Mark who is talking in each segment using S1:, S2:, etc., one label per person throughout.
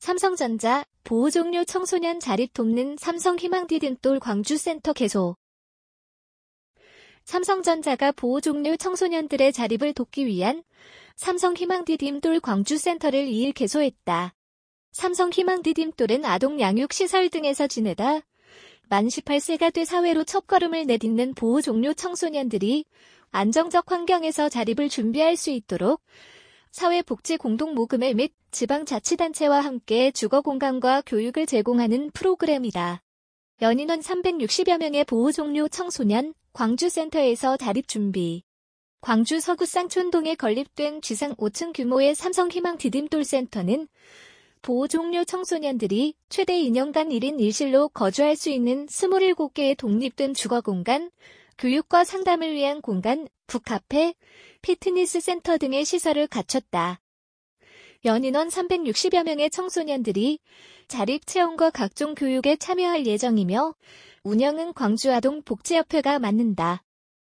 S1: 삼성전자, 보호종료 청소년 자립 돕는 삼성희망디딤돌 광주센터 개소. 삼성전자가 보호종료 청소년들의 자립을 돕기 위한 삼성희망디딤돌 광주센터를 2일 개소했다. 삼성희망디딤돌은 아동 양육시설 등에서 지내다 만 18세가 돼 사회로 첫걸음을 내딛는 보호종료 청소년들이 안정적 환경에서 자립을 준비할 수 있도록 사회복지공동모금회 및 지방자치단체와 함께 주거공간과 교육을 제공하는 프로그램이다. 연인원 360여 명의 보호종료 청소년 광주센터에서 자립준비. 광주 서구 쌍촌동에 건립된 지상 5층 규모의 삼성희망디딤돌센터는 보호종료 청소년들이 최대 2년간 1인 1실로 거주할 수 있는 27개의 독립된 주거공간, 교육과 상담을 위한 공간, 북카페, 피트니스 센터 등의 시설을 갖췄다. 연인원 360여 명의 청소년들이 자립체험과 각종 교육에 참여할 예정이며 운영은 광주아동복지협회가 맡는다.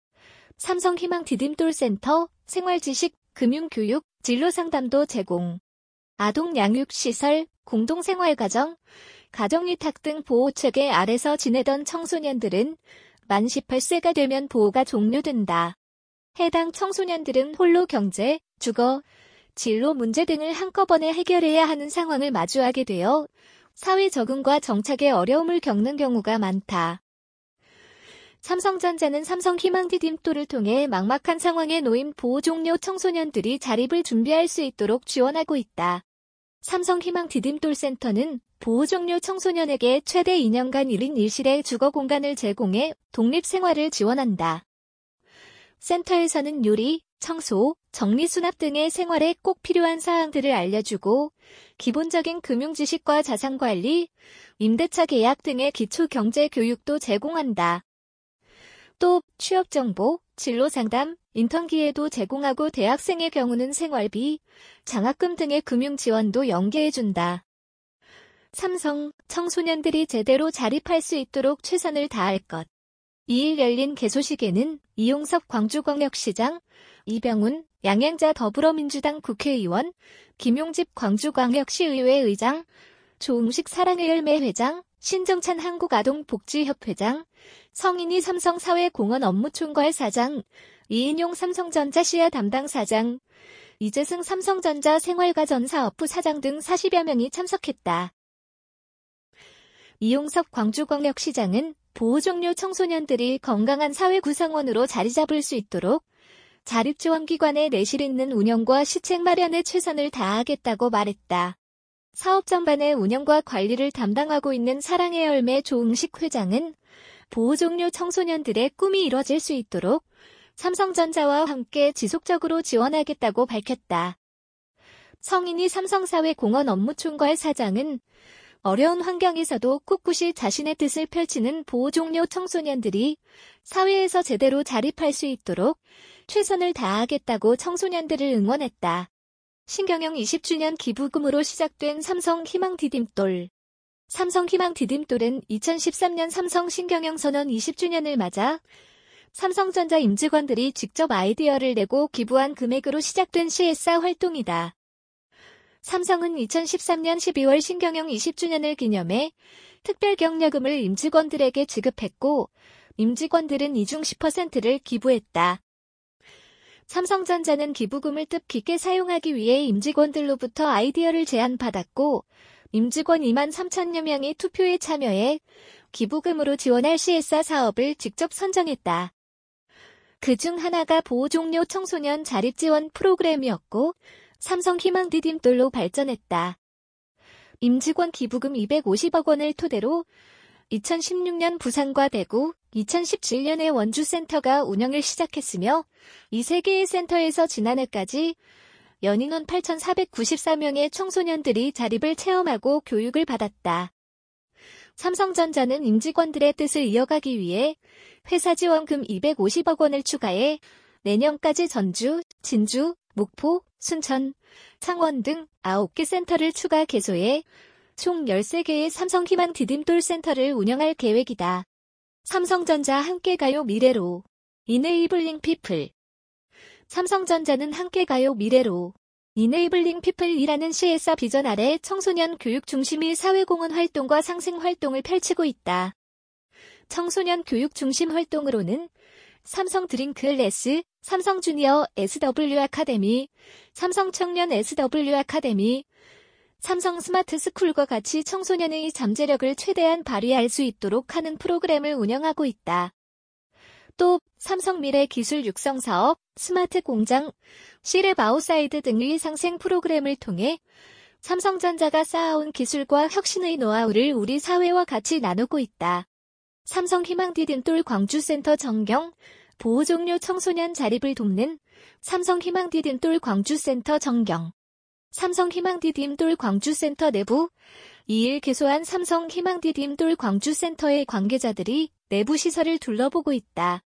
S1: 삼성희망디딤돌센터, 생활지식, 금융교육, 진로상담도 제공. 아동 양육시설, 공동생활가정, 가정위탁 등 보호체계 아래서 지내던 청소년들은 만 18세가 되면 보호가 종료된다. 해당 청소년들은 홀로 경제, 주거, 진로 문제 등을 한꺼번에 해결해야 하는 상황을 마주하게 되어 사회 적응과 정착에 어려움을 겪는 경우가 많다. 삼성전자는 삼성희망디딤돌을 통해 막막한 상황에 놓인 보호종료 청소년들이 자립을 준비할 수 있도록 지원하고 있다. 삼성희망디딤돌센터는 보호종료 청소년에게 최대 2년간 1인 1실의 주거공간을 제공해 독립생활을 지원한다. 센터에서는 요리, 청소, 정리수납 등의 생활에 꼭 필요한 사항들을 알려주고 기본적인 금융지식과 자산관리, 임대차 계약 등의 기초경제 교육도 제공한다. 또 취업정보, 진로상담, 인턴 기회도 제공하고 대학생의 경우는 생활비, 장학금 등의 금융지원도 연계해준다. 삼성, 청소년들이 제대로 자립할 수 있도록 최선을 다할 것. 2일 열린 개소식에는 이용섭 광주광역시장, 이병훈, 양양자 더불어민주당 국회의원, 김용집 광주광역시의회 의장, 조웅식 사랑의 열매 회장, 신정찬 한국아동복지협회장, 성인이 삼성사회공헌 업무총괄 사장, 이인용 삼성전자 시야 담당 사장, 이재승 삼성전자 생활가전사업부 사장 등 40여 명이 참석했다. 이용섭 광주광역시장은 보호종료 청소년들이 건강한 사회구성원으로 자리잡을 수 있도록 자립지원기관의 내실 있는 운영과 시책 마련에 최선을 다하겠다고 말했다. 사업 전반의 운영과 관리를 담당하고 있는 사랑의 열매 조응식 회장은 보호종료 청소년들의 꿈이 이뤄질 수 있도록 삼성전자와 함께 지속적으로 지원하겠다고 밝혔다. 성인이 삼성사회공헌 업무총괄 사장은 어려운 환경에서도 꿋꿋이 자신의 뜻을 펼치는 보호종료 청소년들이 사회에서 제대로 자립할 수 있도록 최선을 다하겠다고 청소년들을 응원했다. 신경영 20주년 기부금으로 시작된 삼성희망디딤돌. 삼성희망디딤돌은 2013년 삼성 신경영 선언 20주년을 맞아 삼성전자 임직원들이 직접 아이디어를 내고 기부한 금액으로 시작된 CSR 활동이다. 삼성은 2013년 12월 신경영 20주년을 기념해 특별격려금을 임직원들에게 지급했고 임직원들은 이 중 10%를 기부했다. 삼성전자는 기부금을 뜻깊게 사용하기 위해 임직원들로부터 아이디어를 제안받았고 임직원 2만 3천여 명이 투표에 참여해 기부금으로 지원할 CSR 사업을 직접 선정했다. 그중 하나가 보호종료 청소년 자립지원 프로그램이었고 삼성희망디딤돌로 발전했다. 임직원 기부금 250억 원을 토대로 2016년 부산과 대구, 2017년에 원주센터가 운영을 시작했으며 이 세 개의 센터에서 지난해까지 연인원 8,494명의 청소년들이 자립을 체험하고 교육을 받았다. 삼성전자는 임직원들의 뜻을 이어가기 위해 회사 지원금 250억 원을 추가해 내년까지 전주, 진주, 목포, 순천, 창원 등 9개 센터를 추가 개소해 총 13개의 삼성희망디딤돌 센터를 운영할 계획이다. 삼성전자 함께 가요 미래로. 이네이블링 피플. 삼성전자는 함께 가요 미래로. Enabling People이라는 CSR 비전 아래 청소년 교육 중심의 사회공헌 활동과 상생 활동을 펼치고 있다. 청소년 교육 중심 활동으로는 삼성 드림클래스, 삼성 주니어 SW 아카데미, 삼성 청년 SW 아카데미, 삼성 스마트 스쿨과 같이 청소년의 잠재력을 최대한 발휘할 수 있도록 하는 프로그램을 운영하고 있다. 또 삼성 미래 기술 육성 사업, 스마트 공장, 시랩 아웃사이드 등의 상생 프로그램을 통해 삼성전자가 쌓아온 기술과 혁신의 노하우를 우리 사회와 같이 나누고 있다. 삼성 희망 디딤돌 광주센터 정경, 보호 종료 청소년 자립을 돕는 삼성 희망 디딤돌 광주센터 정경. 삼성 희망 디딤돌 광주센터 내부 2일 개소한 삼성 희망 디딤돌 광주센터의 관계자들이 내부 시설을 둘러보고 있다.